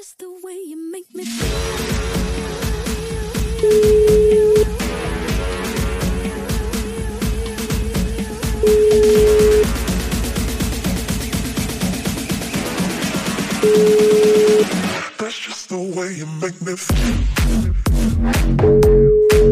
just the way you make me feel. That's just the way you make me feel.